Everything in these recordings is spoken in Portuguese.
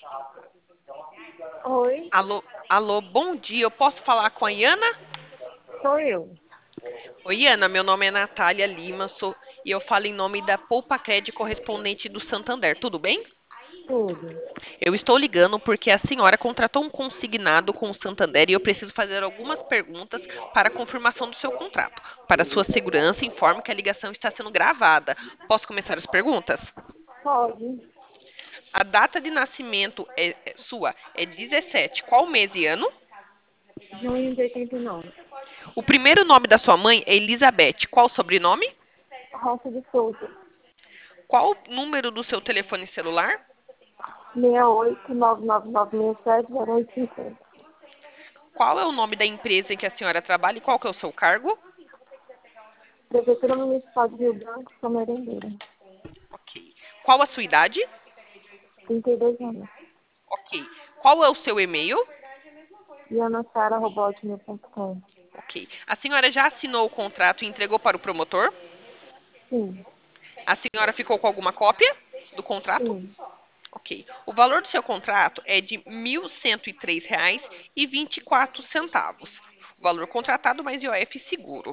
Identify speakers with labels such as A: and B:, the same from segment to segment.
A: Oi,
B: Alô, alô, bom dia. Eu posso falar com a Iana?
A: sou eu.
B: Oi, Iana, meu nome é Natália Lima, e eu falo em nome da Poupa Cred correspondente do Santander. Tudo bem?
A: Tudo.
B: Eu estou ligando porque a senhora contratou um consignado com o Santander e eu preciso fazer algumas perguntas para a confirmação do seu contrato. Para sua segurança, informe que a ligação está sendo gravada. Posso começar as perguntas?
A: Pode.
B: A data de nascimento sua é 17. Qual mês e ano?
A: Junho de 89.
B: O primeiro nome da sua mãe é Elizabeth. Qual o sobrenome?
A: Roça de Souza.
B: Qual o número do seu telefone celular?
A: 68 99967 0850.
B: Qual é o nome da empresa em que a senhora trabalha e qual que é o seu cargo?
A: Prefeitura Municipal de Rio Branco, sou merendeira.
B: Ok. Qual a sua idade?
A: 32 anos.
B: Ok. Qual é o seu e-mail?
A: ianasara.hotmail.com.
B: Ok. A senhora já assinou o contrato e entregou para o promotor?
A: Sim,
B: A senhora ficou com alguma cópia do contrato?
A: sim.
B: Ok. O valor do seu contrato é de R$ 1.103,24. O valor contratado mais IOF seguro.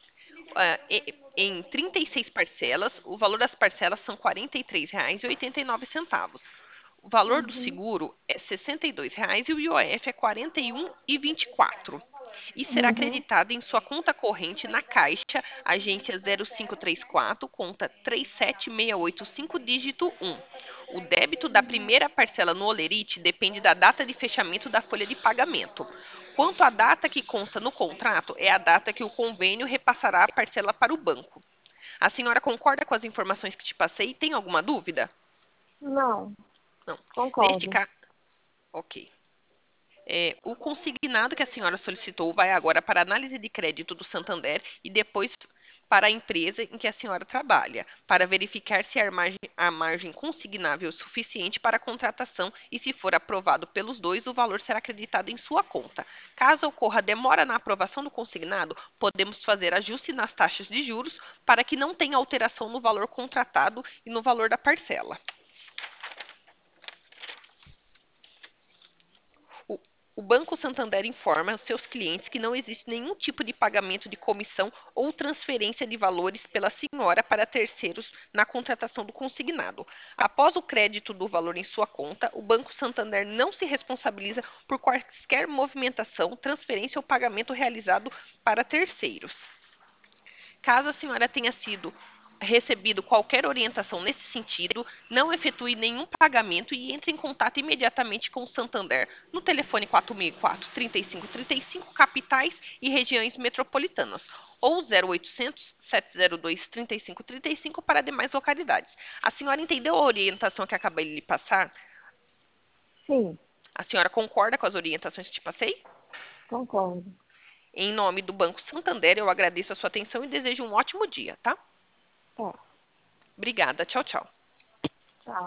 B: Em 36 parcelas, o valor das parcelas são R$ 43,89. O valor do
A: Uhum,
B: seguro é R$ 62,00 e o IOF é R$ 41,24. E será
A: uhum,
B: acreditado em sua conta corrente na Caixa, agência 0534, conta 37685, dígito 1. O débito da
A: uhum,
B: primeira parcela no Olerite depende da data de fechamento da folha de pagamento. Quanto à data que consta no contrato, é a data que o convênio repassará a parcela para o banco. A senhora concorda com as informações que te passei? Tem alguma dúvida?
A: Não,
B: Não. Neste
A: concordo.
B: caso, ok. O consignado que a senhora solicitou vai agora para a análise de crédito do Santander e depois para a empresa em que a senhora trabalha, para verificar se a margem consignável é suficiente para a contratação e, se for aprovado pelos dois, o valor será acreditado em sua conta. Caso ocorra demora na aprovação do consignado, podemos fazer ajuste nas taxas de juros para que não tenha alteração no valor contratado e no valor da parcela. O, o Banco Santander informa aos seus clientes que não existe nenhum tipo de pagamento de comissão ou transferência de valores pela senhora para terceiros na contratação do consignado. Após o crédito do valor em sua conta, o Banco Santander não se responsabiliza por qualquer movimentação, transferência ou pagamento realizado para terceiros. Caso a senhora tenha sido recebido qualquer orientação nesse sentido, não efetue nenhum pagamento e entre em contato imediatamente com o Santander no telefone 464-3535, capitais e regiões metropolitanas, ou 0800 702 3535 para demais localidades. A senhora entendeu a orientação que acabei de lhe passar?
A: Sim,
B: A senhora concorda com as orientações que te passei?
A: concordo.
B: Em nome do Banco Santander, eu agradeço a sua atenção e desejo um ótimo dia, tá?
A: Tá.
B: Obrigada. Tchau, tchau.